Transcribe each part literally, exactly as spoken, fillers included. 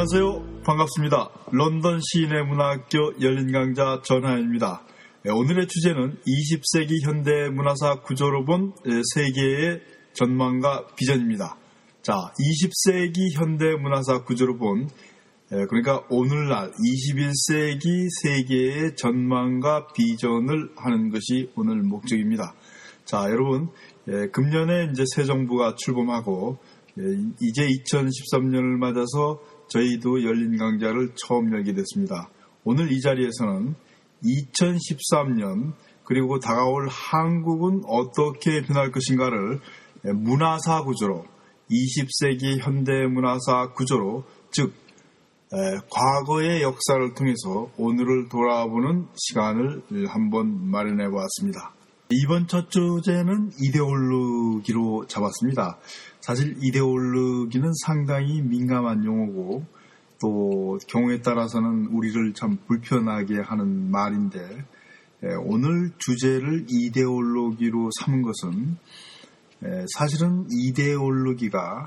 안녕하세요. 반갑습니다. 런던 시인의 문화학교 열린 강좌 전하연입니다. 오늘의 주제는 이십 세기 현대 문화사 구조로 본 세계의 전망과 비전입니다. 자, 이십 세기 현대 문화사 구조로 본 그러니까 오늘날 이십일 세기 세계의 전망과 비전을 하는 것이 오늘 목적입니다. 자, 여러분, 금년에 이제 새 정부가 출범하고 이제 이천십삼 년을 맞아서 저희도 열린 강좌를 처음 열게 됐습니다. 오늘 이 자리에서는 이천십삼 년 그리고 다가올 한국은 어떻게 변할 것인가를 문화사 구조로, 이십 세기 현대 문화사 구조로, 즉 과거의 역사를 통해서 오늘을 돌아보는 시간을 한번 마련해 보았습니다. 이번 첫 주제는 이데올로기로 잡았습니다. 사실 이데올로기는 상당히 민감한 용어고 또 경우에 따라서는 우리를 참 불편하게 하는 말인데 오늘 주제를 이데올로기로 삼은 것은 사실은 이데올로기가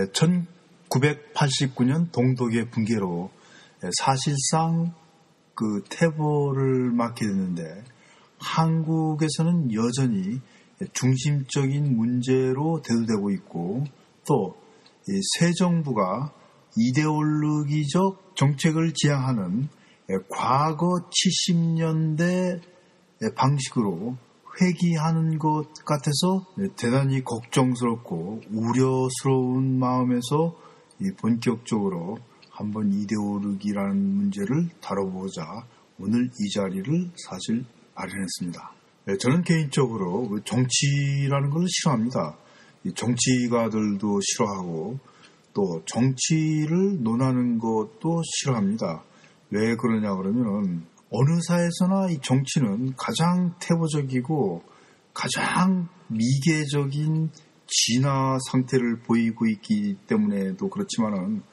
천구백팔십구 년 동독의 붕괴로 사실상 그 태보를 맡게 됐는데 한국에서는 여전히 중심적인 문제로 대두되고 있고 또 새 정부가 이데올로기적 정책을 지향하는 과거 칠십 년대 방식으로 회귀하는 것 같아서 대단히 걱정스럽고 우려스러운 마음에서 본격적으로 한번 이데올로기라는 문제를 다뤄보자 오늘 이 자리를 사실 마련했습니다. 저는 개인적으로 정치라는 걸 싫어합니다. 정치가들도 싫어하고 또 정치를 논하는 것도 싫어합니다. 왜 그러냐 그러면 어느 사회에서나 이 정치는 가장 태보적이고 가장 미개적인 진화 상태를 보이고 있기 때문에도 그렇지만은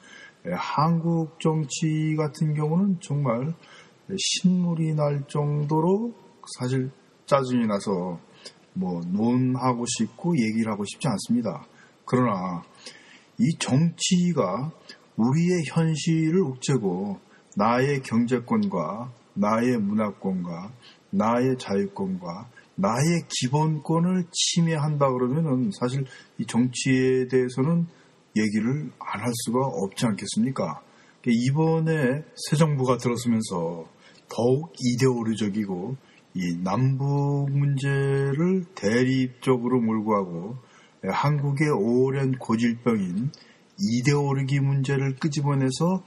한국 정치 같은 경우는 정말 신물이 날 정도로 사실 짜증이 나서 뭐 논하고 싶고 얘기를 하고 싶지 않습니다. 그러나 이 정치가 우리의 현실을 옥죄고 나의 경제권과 나의 문화권과 나의 자유권과 나의 기본권을 침해한다 그러면은 사실 이 정치에 대해서는 얘기를 안 할 수가 없지 않겠습니까? 이번에 새 정부가 들어서면서 더욱 이데올로기적이고 이 남북 문제를 대립적으로 몰고 가고 한국의 오랜 고질병인 이데올로기 문제를 끄집어내서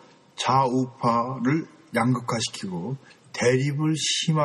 좌우파를 양극화시키고 대립을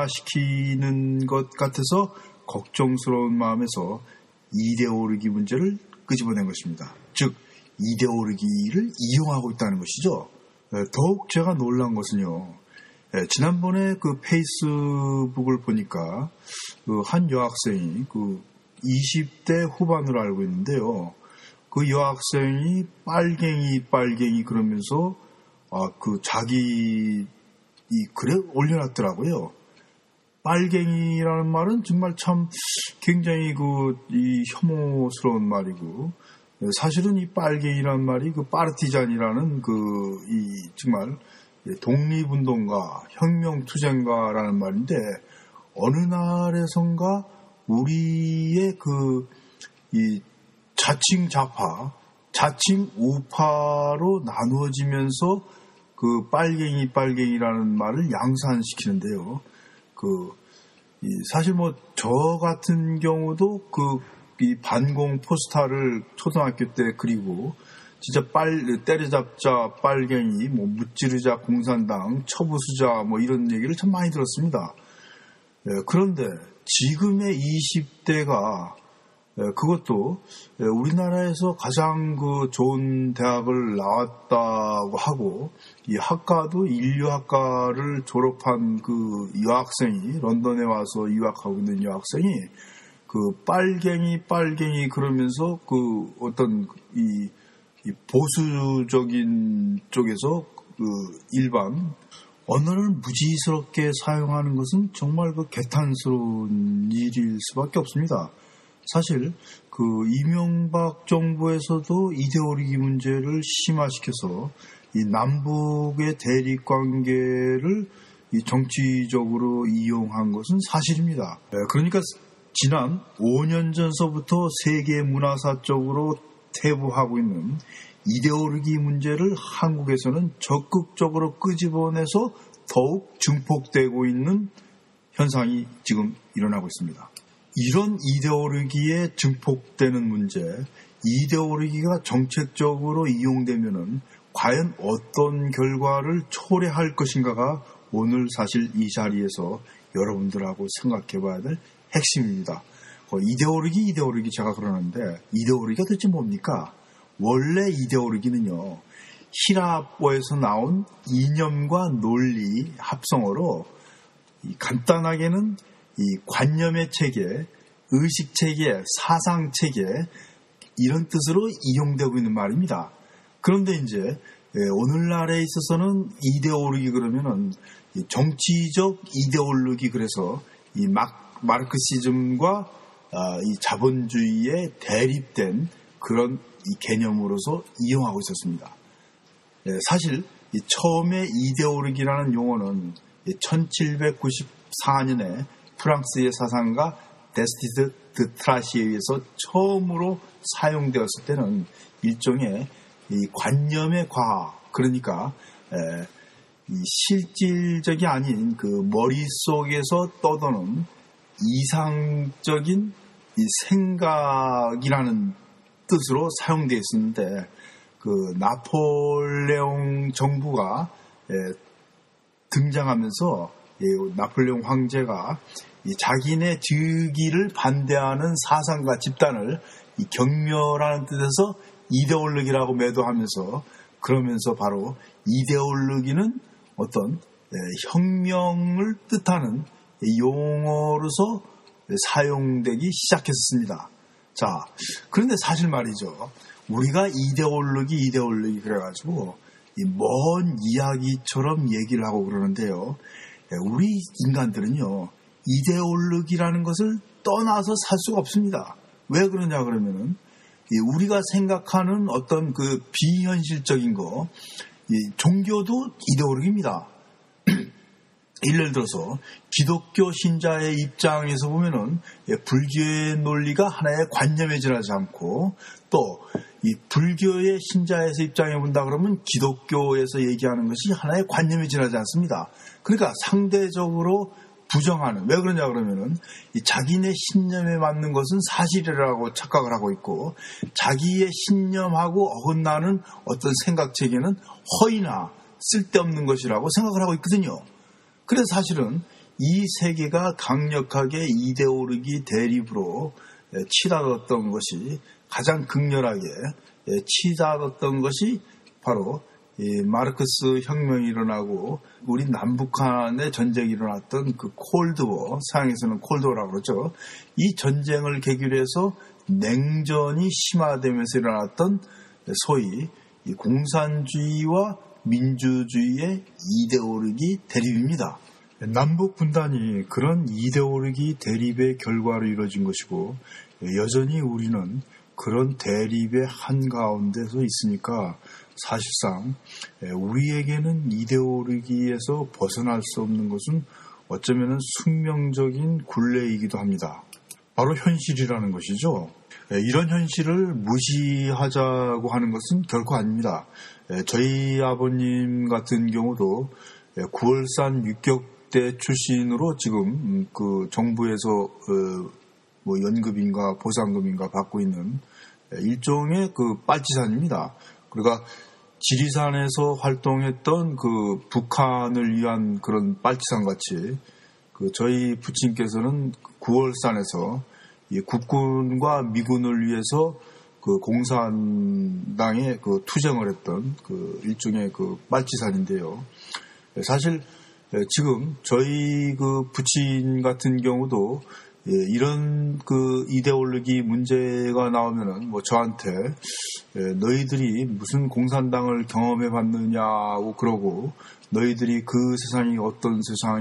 심화시키는 것 같아서 걱정스러운 마음에서 이데올로기 문제를 끄집어낸 것입니다. 즉 이데올로기를 이용하고 있다는 것이죠. 더욱 제가 놀란 것은요. 지난번에 그 페이스북을 보니까 그 한 여학생이 그 이십 대 후반으로 알고 있는데요. 그 여학생이 빨갱이 빨갱이 그러면서 아, 그 자기 이 글에 올려놨더라고요. 빨갱이라는 말은 정말 참 굉장히 그 이 혐오스러운 말이고 사실은 이 빨갱이라는 말이 그 파르티잔이라는 그 이 정말 독립운동가, 혁명투쟁가라는 말인데 어느 날에선가 우리의 그 이 자칭 좌파, 자칭 우파로 나누어지면서 그 빨갱이 빨갱이라는 말을 양산시키는데요. 그 이 사실 뭐 저 같은 경우도 그 이 반공 포스터를 초등학교 때 그리고 진짜 빨 때려잡자 빨갱이, 뭐 무찌르자 공산당, 처부수자 뭐 이런 얘기를 참 많이 들었습니다. 예, 그런데 지금의 이십 대가 예, 그것도 예, 우리나라에서 가장 그 좋은 대학을 나왔다고 하고 이 학과도 인류학과를 졸업한 그 여학생이 런던에 와서 유학하고 있는 여학생이 그 빨갱이 빨갱이 그러면서 그 어떤 이 이 보수적인 쪽에서 그 일반 언어를 무지스럽게 사용하는 것은 정말 그 개탄스러운 일일 수밖에 없습니다. 사실 그 이명박 정부에서도 이데올로기 문제를 심화시켜서 이 남북의 대립 관계를 이 정치적으로 이용한 것은 사실입니다. 그러니까 지난 오 년 전서부터 세계 문화사적으로 태부하고 있는 이데올로기 문제를 한국에서는 적극적으로 끄집어내서 더욱 증폭되고 있는 현상이 지금 일어나고 있습니다. 이런 이데올로기에 증폭되는 문제, 이데올로기가 정책적으로 이용되면은 과연 어떤 결과를 초래할 것인가가 오늘 사실 이 자리에서 여러분들하고 생각해 봐야 될 핵심입니다. 이데올로기, 이데올로기 제가 그러는데 이데올로기가 도대체 뭡니까? 원래 이데올로기는요, 히라보에서 나온 이념과 논리 합성어로 간단하게는 이 관념의 체계, 의식 체계, 사상 체계 이런 뜻으로 이용되고 있는 말입니다. 그런데 이제 오늘날에 있어서는 이데올로기 그러면은 정치적 이데올로기, 그래서 이 막 마르크시즘과 이 자본주의에 대립된 그런 이 개념으로서 이용하고 있었습니다. 사실 처음에 이데올로기라는 용어는 천칠백구십사 년에 프랑스의 사상가 데스티드 드 트라시에 의해서 처음으로 사용되었을 때는 일종의 이 관념의 과학, 그러니까 에, 이 실질적이 아닌 그 머릿속에서 떠도는 이상적인 이 생각이라는 뜻으로 사용되어 있었는데, 그 나폴레옹 정부가 에, 등장하면서 이 나폴레옹 황제가 이 자기네 즉위를 반대하는 사상가 집단을 이 경멸하는 뜻에서 이데올로기라고 매도하면서, 그러면서 바로 이데올로기는 어떤 에, 혁명을 뜻하는 용어로서 사용되기 시작했습니다. 자, 그런데 사실 말이죠. 우리가 이데올로기, 이데올로기 그래가지고 먼 이야기처럼 얘기를 하고 그러는데요. 우리 인간들은요, 이데올로기라는 것을 떠나서 살 수가 없습니다. 왜 그러냐 그러면은 우리가 생각하는 어떤 그 비현실적인 거, 종교도 이데올로기입니다. 예를 들어서 기독교 신자의 입장에서 보면은 불교의 논리가 하나의 관념에 지나지 않고, 또 이 불교의 신자에서 입장에 본다 그러면 기독교에서 얘기하는 것이 하나의 관념에 지나지 않습니다. 그러니까 상대적으로 부정하는, 왜 그러냐 그러면은 이 자기네 신념에 맞는 것은 사실이라고 착각을 하고 있고, 자기의 신념하고 어긋나는 어떤 생각 체계는 허위나 쓸데없는 것이라고 생각을 하고 있거든요. 그래서 사실은 이 세계가 강력하게 이데올로기 대립으로 치닫았던 것이, 가장 극렬하게 치닫았던 것이 바로 이 마르크스 혁명이 일어나고 우리 남북한의 전쟁이 일어났던 그 콜드워, 서양에서는 콜드워라고 그러죠. 이 전쟁을 계기로 해서 냉전이 심화되면서 일어났던 소위 이 공산주의와 민주주의의 이데올로기 대립입니다. 남북 분단이 그런 이데올로기 대립의 결과로 이루어진 것이고, 여전히 우리는 그런 대립의 한가운데서 있으니까 사실상 우리에게는 이데올로기에서 벗어날 수 없는 것은 어쩌면 숙명적인 굴레이기도 합니다. 바로 현실이라는 것이죠. 이런 현실을 무시하자고 하는 것은 결코 아닙니다. 저희 아버님 같은 경우도 구월산 육격대 출신으로 지금 그 정부에서 뭐 연금인가 보상금인가 받고 있는 일종의 그 빨치산입니다. 그러니까 지리산에서 활동했던 그 북한을 위한 그런 빨치산 같이, 그 저희 부친께서는 구월산에서 이 국군과 미군을 위해서 그 공산당에 그 투쟁을 했던 그 일종의 그 빨치산인데요. 사실 지금 저희 그 부친 같은 경우도 예, 이런 그 이데올로기 문제가 나오면은 뭐 저한테 예, 너희들이 무슨 공산당을 경험해 봤느냐고 그러고, 너희들이 그 세상이 어떤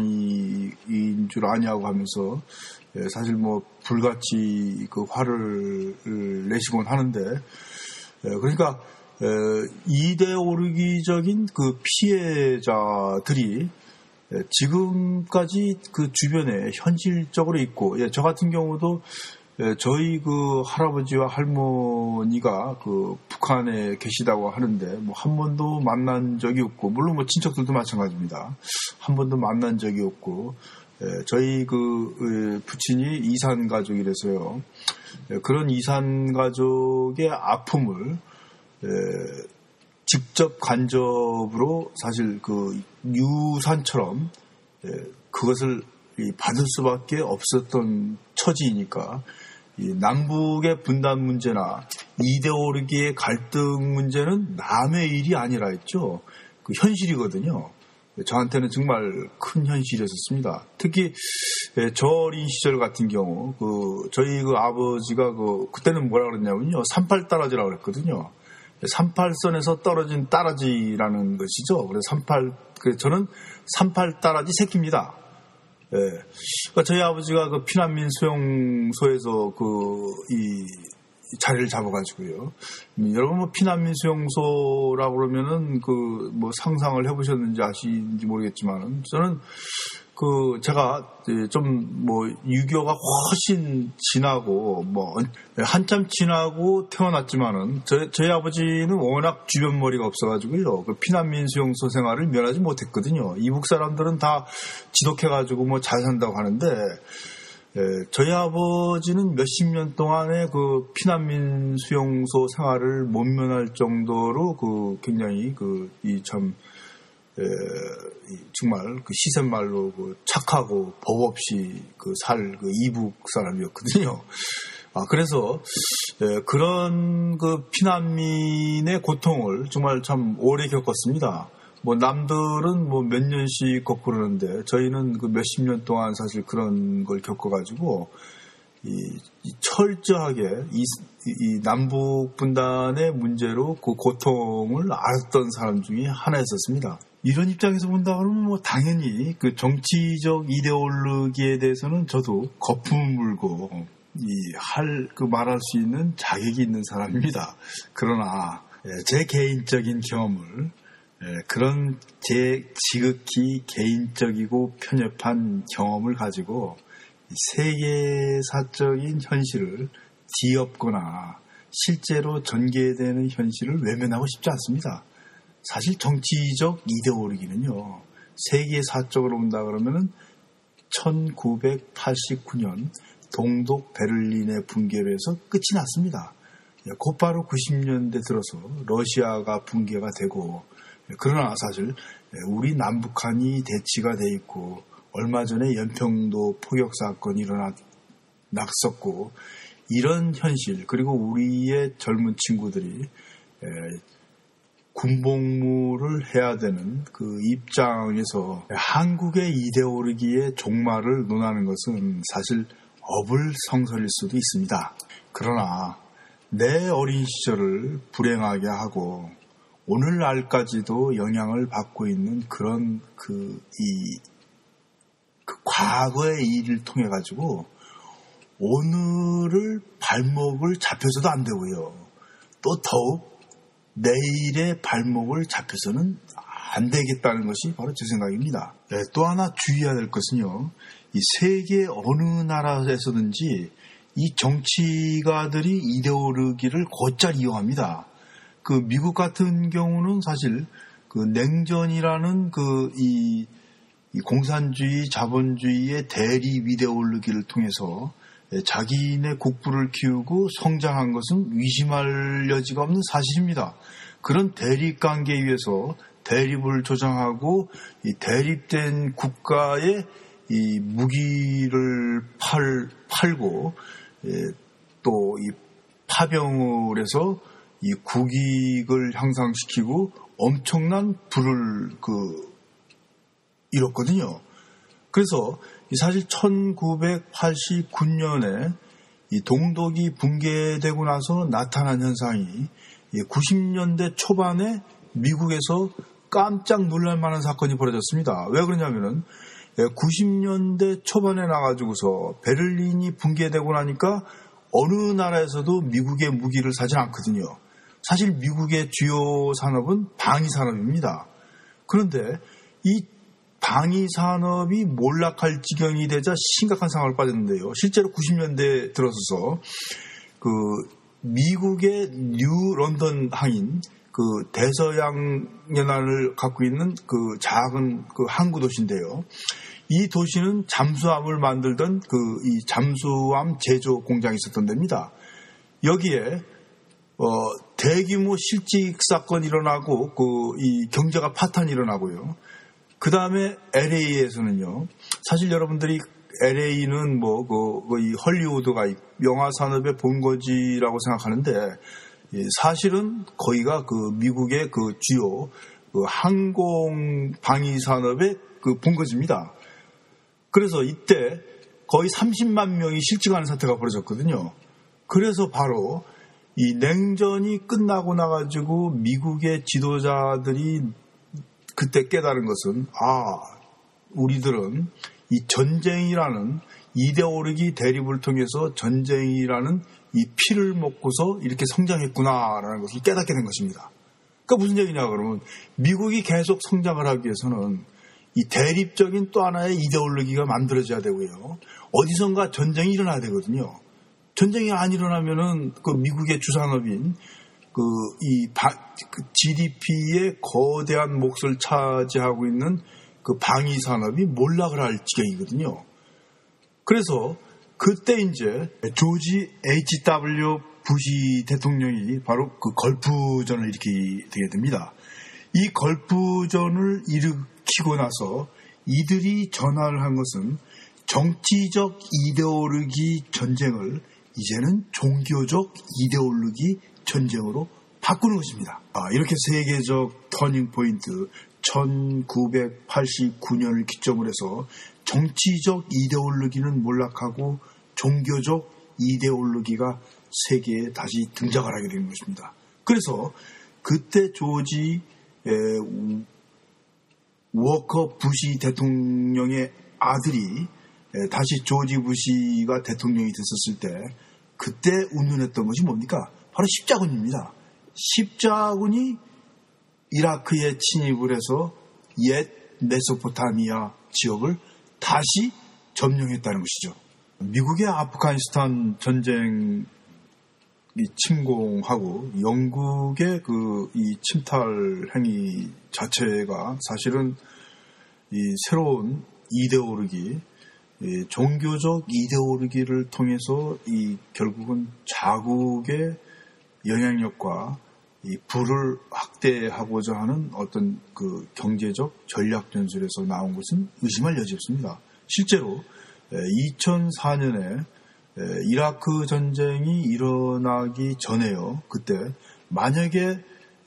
세상인 줄 아냐고 하면서 예, 사실 뭐 불같이 그 화를 내시곤 하는데, 예, 그러니까 이데올로기적인 그 피해자들이 지금까지 그 주변에 현실적으로 있고, 예, 저 같은 경우도 예, 저희 그 할아버지와 할머니가 그 북한에 계시다고 하는데 뭐 한 번도 만난 적이 없고, 물론 뭐 친척들도 마찬가지입니다. 한 번도 만난 적이 없고, 예, 저희 그 부친이 이산 가족이라서요. 예, 그런 이산 가족의 아픔을 예, 직접 간접으로 사실 그 유산처럼 예, 그것을 받을 수밖에 없었던 처지이니까 이 남북의 분단 문제나 이데올로기의 갈등 문제는 남의 일이 아니라 했죠. 그 현실이거든요. 저한테는 정말 큰 현실이었습니다. 특히 저 어린 시절 같은 경우 그 저희 그 아버지가 그 그때는 뭐라 그랬냐면요, 삼팔 따라지라고 그랬거든요. 삼팔선에서 떨어진 따라지라는 것이죠. 그래서 삼팔, 저는 삼팔 따라지 새끼입니다. 예. 그러니까 저희 아버지가 그 피난민 수용소에서 그, 이, 자리를 잡아가지고요. 음, 여러분 뭐 피난민 수용소라고 그러면은 그 뭐 상상을 해보셨는지 아시는지 모르겠지만은 저는 그 제가 좀 뭐 유교가 훨씬 지나고 뭐 한참 지나고 태어났지만은 저, 저희 아버지는 워낙 주변 머리가 없어가지고요. 그 피난민 수용소 생활을 면하지 못했거든요. 이북 사람들은 다 지독해가지고 뭐 잘 산다고 하는데 예, 저희 아버지는 몇십 년 동안의 그 피난민 수용소 생활을 못 면할 정도로 그 굉장히 그 이 참 예, 정말 그 시샘말로 그 착하고 법 없이 그 살 그 이북 사람이었거든요. 아, 그래서 예, 그런 그 피난민의 고통을 정말 참 오래 겪었습니다. 뭐 남들은 뭐 몇 년씩 겪고 그러는데 저희는 그 몇십 년 동안 사실 그런 걸 겪어가지고 이, 이 철저하게 이, 이 남북 분단의 문제로 그 고통을 알았던 사람 중에 하나였었습니다. 이런 입장에서 본다 그러면 뭐 당연히 그 정치적 이데올로기에 대해서는 저도 거품을 물고 이 할 그 말할 수 있는 자격이 있는 사람입니다. 그러나 제 개인적인 경험을 그런 제 지극히 개인적이고 편협한 경험을 가지고 세계사적인 현실을 뒤엎거나 실제로 전개되는 현실을 외면하고 싶지 않습니다. 사실 정치적 이데올로기는요, 세계사적으로 본다 그러면은 천구백팔십구 년 동독 베를린의 붕괴로 해서 끝이 났습니다. 곧바로 구십 년대 들어서 러시아가 붕괴가 되고, 그러나 사실 우리 남북한이 대치가 돼 있고 얼마 전에 연평도 포격 사건이 일어났었고, 이런 현실, 그리고 우리의 젊은 친구들이 군복무를 해야 되는 그 입장에서 한국의 이데올로기의 종말을 논하는 것은 사실 어불성설일 수도 있습니다. 그러나 내 어린 시절을 불행하게 하고 오늘날까지도 영향을 받고 있는 그런 그, 이, 그 과거의 일을 통해 가지고 오늘을 발목을 잡혀서도 안 되고요. 또 더욱 내일의 발목을 잡혀서는 안 되겠다는 것이 바로 제 생각입니다. 네, 또 하나 주의해야 될 것은요, 이 세계 어느 나라에서든지 이 정치가들이 이데올로기를 곧잘 이용합니다. 그 미국 같은 경우는 사실 그 냉전이라는 그 이 공산주의 자본주의의 대립 이데올로기를 통해서 자기네 국부를 키우고 성장한 것은 의심할 여지가 없는 사실입니다. 그런 대립 관계에 의해서 대립을 조장하고 이 대립된 국가에 이 무기를 팔, 팔고 또 이 파병을 해서 이 국익을 향상시키고 엄청난 부를 그 이뤘거든요. 그래서 사실 천구백팔십구 년에 이 동독이 붕괴되고 나서 나타난 현상이 구십 년대 초반에 미국에서 깜짝 놀랄 만한 사건이 벌어졌습니다. 왜 그러냐면은 구십 년대 초반에 나가지고서 베를린이 붕괴되고 나니까 어느 나라에서도 미국의 무기를 사지 않거든요. 사실 미국의 주요 산업은 방위 산업입니다. 그런데 이 방위 산업이 몰락할 지경이 되자 심각한 상황을 빠졌는데요. 실제로 구십 년대 들어서서 그 미국의 뉴 런던 항인 그 대서양 연안을 갖고 있는 그 작은 그 항구 도시인데요. 이 도시는 잠수함을 만들던 그 이 잠수함 제조 공장이 있었던 데입니다. 여기에 어 대규모 실직 사건이 일어나고 그 이 경제가 파탄이 일어나고요. 그 다음에 엘에이에서는요. 사실 여러분들이 엘에이는 뭐 그 이 헐리우드가 영화 산업의 본거지라고 생각하는데 사실은 거기가 그 미국의 그 주요 그 항공 방위 산업의 그 본거지입니다. 그래서 이때 거의 삼십만 명이 실직하는 사태가 벌어졌거든요. 그래서 바로 이 냉전이 끝나고 나가지고 미국의 지도자들이 그때 깨달은 것은 아 우리들은 이 전쟁이라는 이데올로기 대립을 통해서 전쟁이라는 이 피를 먹고서 이렇게 성장했구나라는 것을 깨닫게 된 것입니다. 그러니까 무슨 얘기냐 그러면 미국이 계속 성장을 하기 위해서는 이 대립적인 또 하나의 이데올로기가 만들어져야 되고요. 어디선가 전쟁이 일어나야 되거든요. 전쟁이 안 일어나면은 그 미국의 주산업인 그 이 그 지디피의 거대한 몫을 차지하고 있는 그 방위 산업이 몰락을 할 지경이거든요. 그래서 그때 이제 조지 에이치 더블유 부시 대통령이 바로 그 걸프전을 일으키게 되게 됩니다. 이 걸프전을 일으키고 나서 이들이 전화를 한 것은 정치적 이데올로기 전쟁을 이제는 종교적 이데올로기 전쟁으로 바꾸는 것입니다. 아, 이렇게 세계적 터닝 포인트 천구백팔십구 년을 기점으로 해서 정치적 이데올로기는 몰락하고 종교적 이데올로기가 세계에 다시 등장을 하게 된 것입니다. 그래서 그때 조지 에, 워커 부시 대통령의 아들이 에, 다시 조지 부시가 대통령이 됐었을 때 그때 운운했던 것이 뭡니까? 바로 십자군입니다. 십자군이 이라크에 침입을 해서 옛 메소포타미아 지역을 다시 점령했다는 것이죠. 미국의 아프가니스탄 전쟁이 침공하고 영국의 그 이 침탈 행위 자체가 사실은 이 새로운 이데올로기, 이 종교적 이데올로기를 통해서 이 결국은 자국의 영향력과 이 부를 확대하고자 하는 어떤 그 경제적 전략 전술에서 나온 것은 의심할 여지 없습니다. 실제로 이천사 년에 이라크 전쟁이 일어나기 전에요. 그때 만약에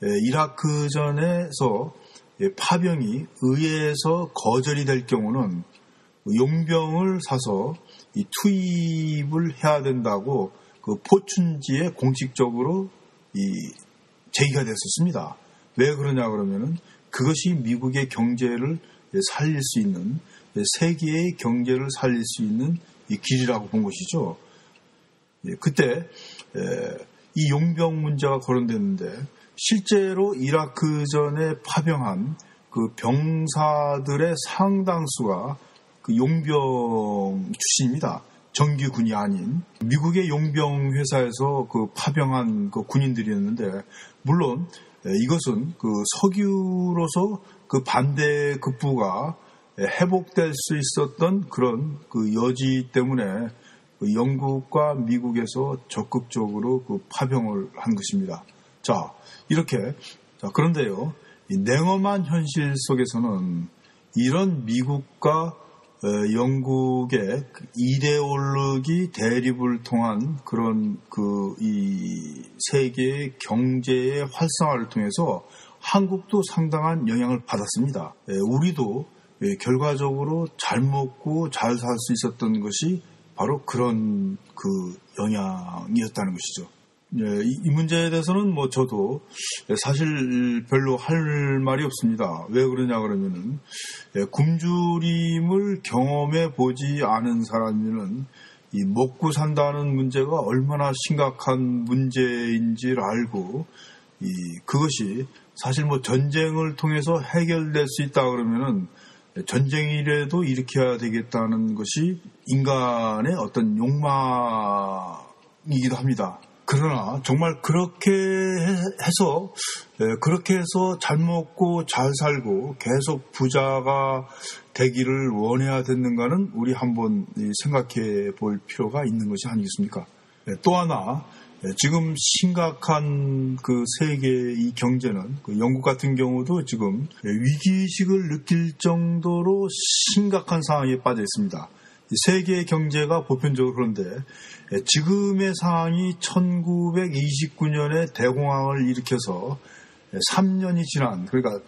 이라크전에서 파병이 의회에서 거절이 될 경우는 용병을 사서 이 투입을 해야 된다고 그 포춘지에 공식적으로 이 제기가 됐었습니다. 왜 그러냐 그러면은 그것이 미국의 경제를 살릴 수 있는, 세계의 경제를 살릴 수 있는 이 길이라고 본 것이죠. 그때 이 용병 문제가 거론됐는데 실제로 이라크전에 파병한 그 병사들의 상당수가 그 용병 출신입니다. 정규군이 아닌 미국의 용병 회사에서 그 파병한 그 군인들이었는데 물론 이것은 그 석유로서 그 반대 급부가 회복될 수 있었던 그런 그 여지 때문에 그 영국과 미국에서 적극적으로 그 파병을 한 것입니다. 자, 이렇게 자, 그런데요. 이 냉엄한 현실 속에서는 이런 미국과 영국의 이데올로기 대립을 통한 그런 그 이 세계의 경제의 활성화를 통해서 한국도 상당한 영향을 받았습니다. 우리도 결과적으로 잘 먹고 잘 살 수 있었던 것이 바로 그런 그 영향이었다는 것이죠. 이 문제에 대해서는 뭐 저도 사실 별로 할 말이 없습니다. 왜 그러냐 그러면은 굶주림을 경험해 보지 않은 사람이면 이 먹고 산다는 문제가 얼마나 심각한 문제인지를 알고 이 그것이 사실 뭐 전쟁을 통해서 해결될 수 있다 그러면은 전쟁이라도 일으켜야 되겠다는 것이 인간의 어떤 욕망이기도 합니다. 그러나 정말 그렇게 해서 그렇게 해서 잘 먹고 잘 살고 계속 부자가 되기를 원해야 되는가는 우리 한번 생각해 볼 필요가 있는 것이 아니겠습니까? 또 하나 지금 심각한 그 세계의 이 경제는 그 영국 같은 경우도 지금 위기의식을 느낄 정도로 심각한 상황에 빠져 있습니다. 세계 경제가 보편적으로 그런데 지금의 상황이 천구백이십구 년에 대공황을 일으켜서 삼 년이 지난, 그러니까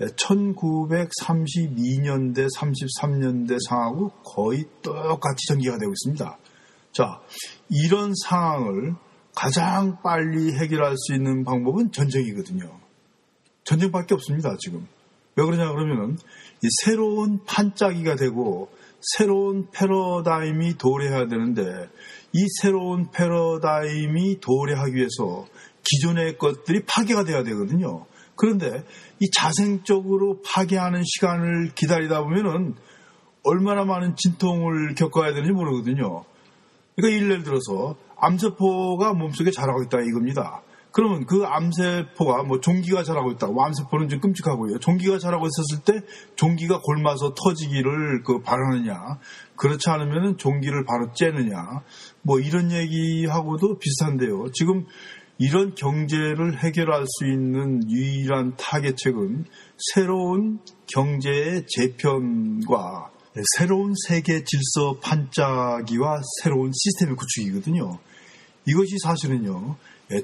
천구백삼십이 년대, 삼십삼 년대 상황하고 거의 똑같이 전개가 되고 있습니다. 자, 이런 상황을 가장 빨리 해결할 수 있는 방법은 전쟁이거든요. 전쟁밖에 없습니다, 지금. 왜 그러냐 그러면은 이 새로운 판짜기가 되고 새로운 패러다임이 도래해야 되는데 이 새로운 패러다임이 도래하기 위해서 기존의 것들이 파괴가 돼야 되거든요. 그런데 이 자생적으로 파괴하는 시간을 기다리다 보면은 얼마나 많은 진통을 겪어야 되는지 모르거든요. 그러니까 예를 들어서 암세포가 몸속에 자라고 있다 이겁니다. 그러면 그 암세포가 뭐 종기가 자라고 있다. 암세포는 좀 끔찍하고요. 종기가 자라고 있었을 때 종기가 골마서 터지기를 그 바라느냐, 그렇지 않으면 종기를 바로 째느냐, 뭐 이런 얘기하고도 비슷한데요. 지금 이런 경제를 해결할 수 있는 유일한 타개책은 새로운 경제의 재편과 새로운 세계 질서 판짜기와 새로운 시스템의 구축이거든요. 이것이 사실은요,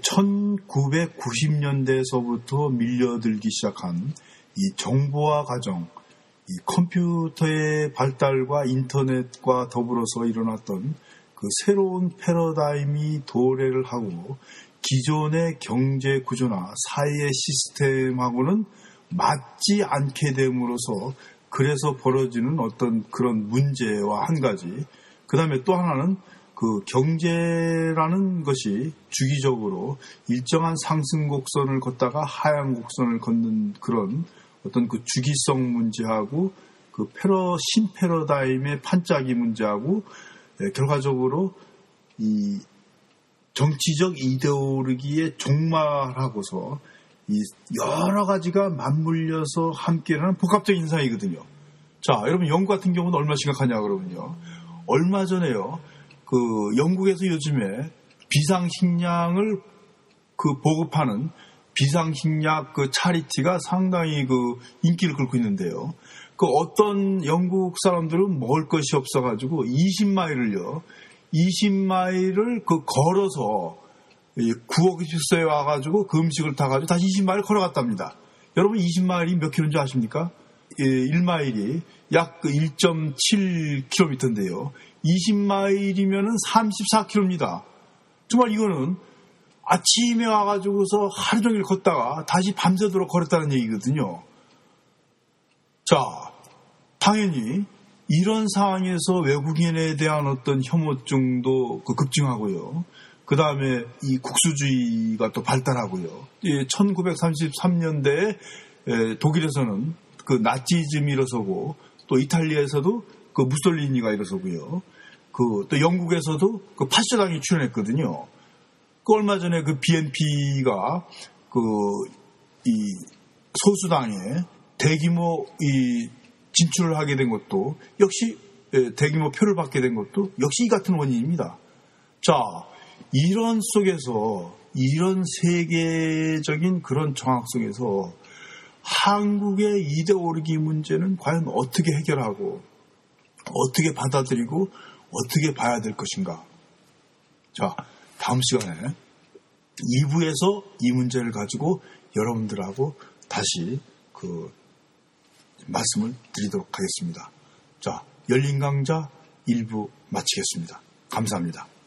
천구백구십 년대에서부터 밀려들기 시작한 이 정보화 과정, 이 컴퓨터의 발달과 인터넷과 더불어서 일어났던 그 새로운 패러다임이 도래를 하고 기존의 경제 구조나 사회의 시스템하고는 맞지 않게 됨으로써 그래서 벌어지는 어떤 그런 문제와 한 가지, 그 다음에 또 하나는 그 경제라는 것이 주기적으로 일정한 상승 곡선을 걷다가 하향 곡선을 걷는 그런 어떤 그 주기성 문제하고 그 패러, 신패러다임의 판짜기 문제하고 결과적으로 이 정치적 이데올로기에 종말하고서 이 여러 가지가 맞물려서 함께하는 복합적인 현상이거든요. 자, 여러분 영국 같은 경우는 얼마나 심각하냐 그러면요. 얼마 전에요. 그 영국에서 요즘에 비상식량을 그 보급하는 비상식량 그 차리티가 상당히 그 인기를 끌고 있는데요. 그 어떤 영국 사람들은 먹을 것이 없어가지고 이십 마일을요, 이십 마일을 그 걸어서 구호 기숙소에 와가지고 그 음식을 타가지고 다시 이십 마일 걸어갔답니다. 여러분 이십 마일이 몇 킬로인지 아십니까? 일 마일이 약 일 점 칠 킬로미터인데요. 이십 마일이면은 삼십사 킬로미터입니다. 정말 이거는 아침에 와가지고서 하루 종일 걷다가 다시 밤새도록 걸었다는 얘기거든요. 자, 당연히 이런 상황에서 외국인에 대한 어떤 혐오증도 급증하고요. 그 다음에 이 국수주의가 또 발달하고요. 천구백삼십삼 년대에 독일에서는 그 나치즘이 일어서고 또 이탈리아에서도 그 무솔리니가 일어서고요. 그 또 영국에서도 그 파쇼당이 출현했거든요. 그 얼마 전에 그 비엔피가 그 이 소수당에 대규모 이 진출을 하게 된 것도 역시 대규모 표를 받게 된 것도 역시 이 같은 원인입니다. 자, 이런 속에서 이런 세계적인 그런 정황 속에서 한국의 이데올로기 문제는 과연 어떻게 해결하고 어떻게 받아들이고 어떻게 봐야 될 것인가. 자, 다음 시간에 이 부에서 이 문제를 가지고 여러분들하고 다시 그 말씀을 드리도록 하겠습니다. 자, 열린 강좌 일 부 마치겠습니다. 감사합니다.